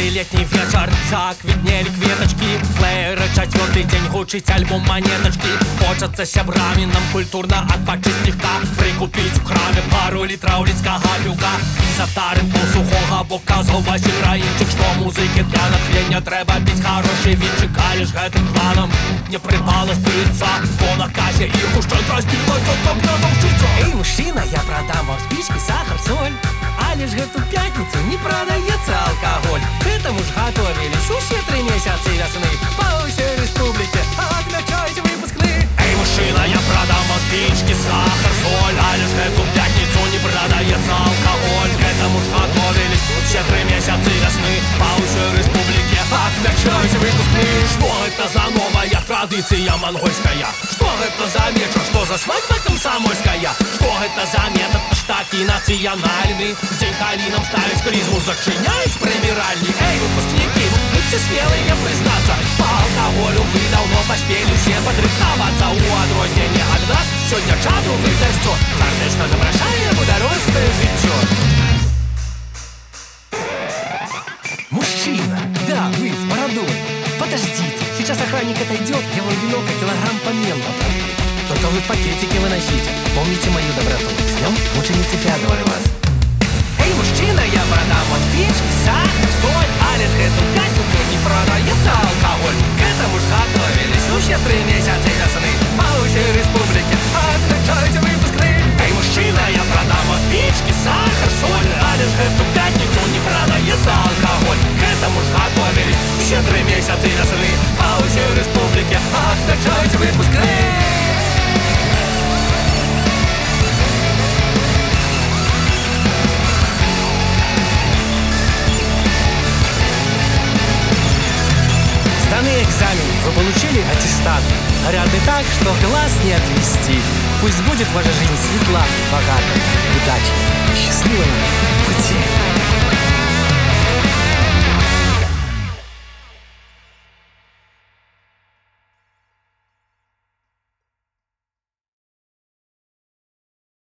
теплый летний вечер, заквітнели кветочки, плееры четвертый день гучить альбом монеточки. Хочется сябрами нам культурно отпочить слегка, прикупить в краме пару литров людского пюка. За тарым полсухого показывал сіграінчик, что музыки для натхнення треба пить хороший винчик. А лишь гэтым планом не припала спиться, по наказе их уж что разбила, как надо учиться. Эй, мужчина, я продам вам спички, сахар, соль. А лишь эту пятницу не продается алкоголь. К этому ж готовились все 3 месяца весны. По всей республике отмечайте выпускные. Эй, мужчина, я продам вам спички, сахар, соль. А лишь эту пятницу не продается алкоголь. К этому ж готовились все 3 месяца весны. По всей республике отмечайте выпускные. Что это за новая традиция монгольская? Что это за вечер, что за свадьба комсомольская? Что это за метод штаки национальный? День калином ставить клизму, зачиняют прибиральни. Эй, выпускники, будьте смелые признаться, по алкоголю вы давно поспели все подрихтоваться. У отрознения от нас сегодня чаду выдастет, сердечно запрошаем удовольствие житье. Мужчина, да, вы с бородой. Подождите, сейчас охранник отойдет, я вам вино как килограмм по мелу проверю. Только вы в пакетике выносите. Помните мою доброту. С днем мученицы Феодоры вас. Эй, мужчина, я продам вам спички, сахар, соль. А лишь эту пятницу не продается алкоголь. К этому ж готовились уже 3 месяца весны. По всей республике отмечайте выпускные. Эй, мужчина, я продам вам спички, сахар, соль. А лишь эту пятницу не продается алкоголь. К этому ж готовились все 3 месяца весны. По всей республике отмечайте выпускные. Сданный экзамен, вы получили аттестат. Ряды так, что глаз не отвести. Пусть будет ваша жизнь светла, богата, удачи и счастливого пути.